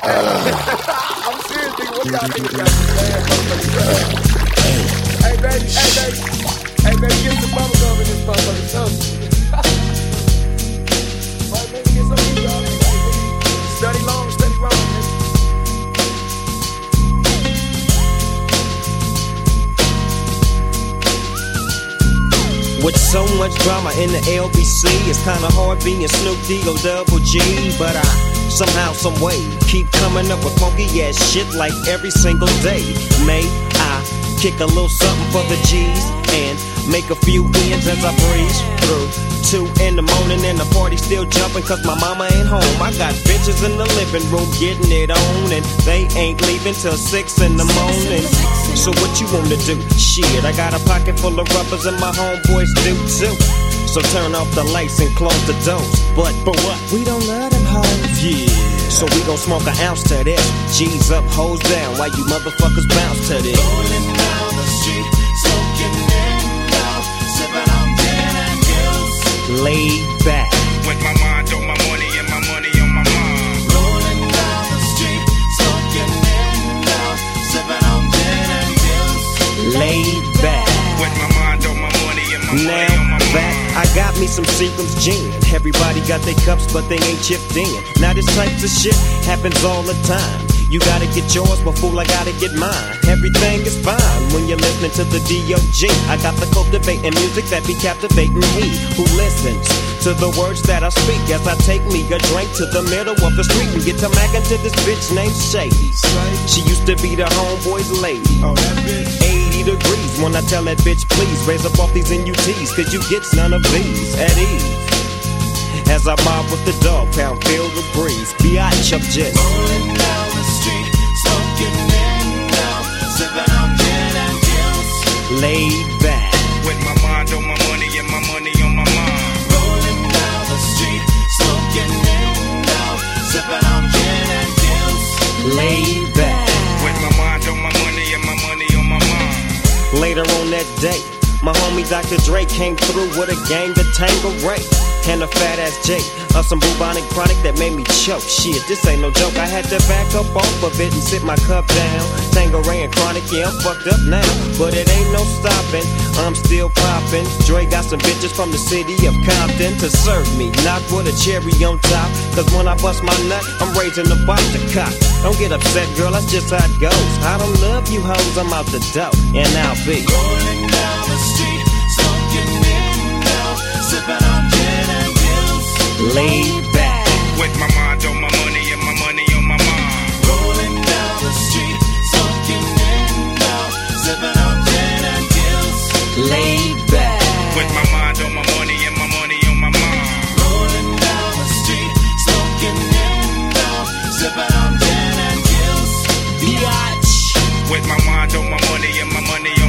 I'm serious, nigga. What y'all niggas got some bad motherfucking drugs? Hey, baby, hey, baby, get some bubble gum in this motherfucking stuff. Right, baby, get some of these y'all niggas. Study long, study wrong, nigga. With so much drama in the LBC, it's kinda hard being Snoop D-O Double G. But I somehow, someway, keep coming up with funky ass shit like every single day. May I kick a little something for the G's and make a few ends as I breeze through 2 in the morning and the party still jumping cause my mama ain't home. I got bitches in the living room getting it on and they ain't leaving till 6 in the morning. So what you wanna do? Shit, I got a pocket full of rubbers and my homeboys do too. So turn off the lights and close the doors. But what? We don't let them hoes. Yeah. So we gon' smoke an ounce to this. G's up, hoes down, while you motherfuckers bounce to this. Rolling down the street, smoking in out, sipping on gin and gills. Laid back. With my mind on my money and my money on my mind. Rolling down the street, smoking in out, sipping on gin and gills. Laid back. With my mind on my money and my money on my back. mind. I got me some Seagram's gin. Everybody got their cups, but they ain't chipped in. Now this type of shit happens all the time. You gotta get yours, but fool, I gotta get mine. Everything is fine when you're listening to the D.O.G. I got the cultivating music that be captivating he who listens to the words that I speak as I take me a drink to the middle of the street and get to mackin' to this bitch named Shady. She used to be the homeboy's lady. 80 degrees when I tell that bitch, please raise up off these NUTs, cause you get none of these at ease. As I mob with the dog pound, feel the breeze. Biatch, I'm just rolling down the street, smoking in out, sipping on gin and gills. Laid back. With my mind on my money and my money on my mind. Rolling down the street, smoking in out, sipping on gin and gills. Laid back. With my mind on my money and my money on my mind. Later on that day, my homie Dr. Dre came through with a gang of Tangeray and a fat ass J of some bubonic chronic that made me choke. Shit, this ain't no joke. I had to back up off of it and sit my cup down. Tangeray and chronic, yeah, I'm fucked up now, but it ain't no stopping. I'm still popping. Dre got some bitches from the city of Compton to serve me, not with a cherry on top. Cause when I bust my nut, I'm raising the bar to cop. Don't get upset, girl, that's just how it goes. I don't love you hoes, I'm out the dough, and I'll be rolling down the street, smoking in out, sipping on gin and gills. laid back. With my mind on my money and my money on my mind. Rolling down the street, smoking in out, sipping on gin and gills. Laid back. With my mind on my money and my money on my mind. Rolling down the street, smoking in out, sipping on gin and gills. Biatch. With my mind on my money and my money